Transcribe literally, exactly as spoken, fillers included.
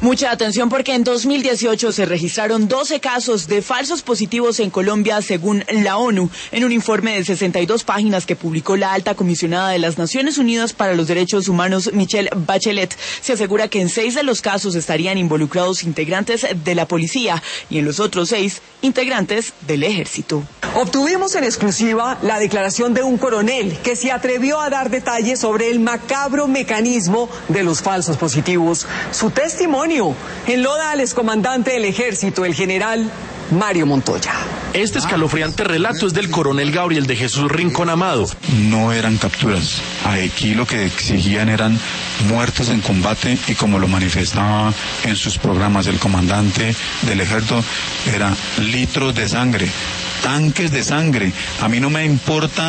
Mucha atención porque en dos mil dieciocho se registraron doce casos de falsos positivos en Colombia según la ONU. En un informe de sesenta y dos páginas que publicó la alta comisionada de las Naciones Unidas para los Derechos Humanos, Michelle Bachelet, se asegura que en seis de los casos estarían involucrados integrantes de la policía y en los otros seis, integrantes del ejército. Obtuvimos en exclusiva la declaración de un coronel que se atrevió a dar detalles sobre el macabro mecanismo de los falsos positivos. Su testimonio enloda al excomandante del ejército, el general Mario Montoya. Este escalofriante relato es del coronel Gabriel de Jesús Rincón Amado. No eran capturas. Aquí lo que exigían eran muertos en combate y como lo manifestaba en sus programas el comandante del ejército, eran litros de sangre, tanques de sangre. A mí no me importa